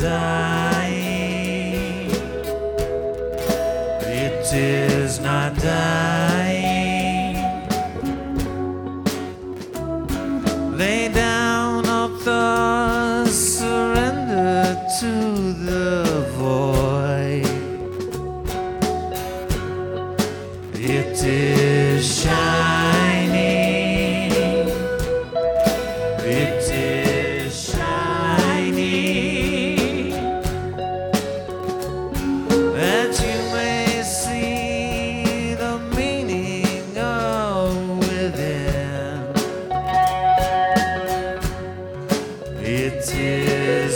dying. It is not dying. Lay down all thoughts, surrender to the void. It is shining. It is shining, that you may see the meaning of within. It is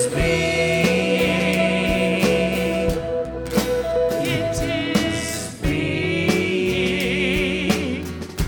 being. It is being.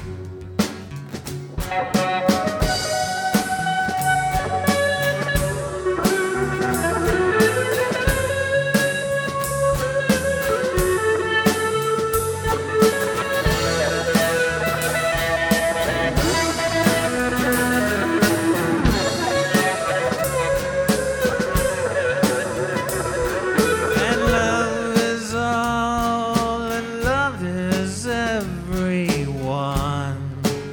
And love is all, and love is everyone.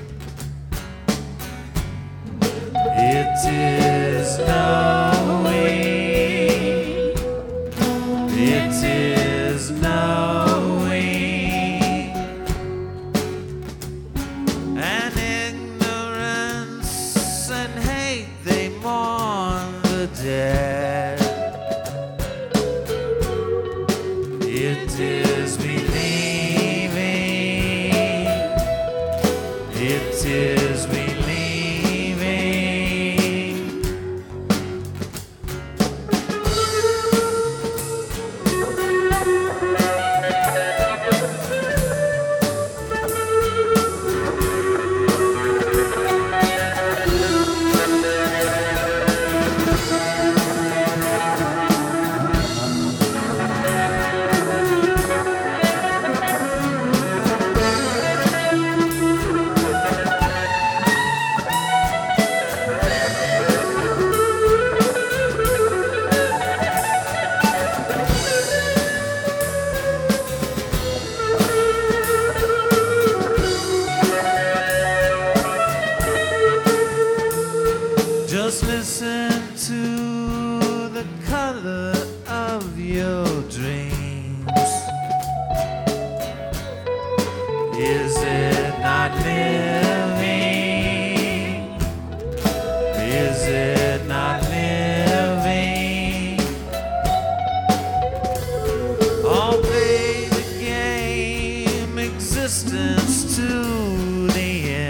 It is knowing. It is knowing. And ignorance and hate, they mourn the dead. It is believing. It is believing. Just listen to the color of your dreams. Is it not living? Is it not living? All play the game, existence to the end.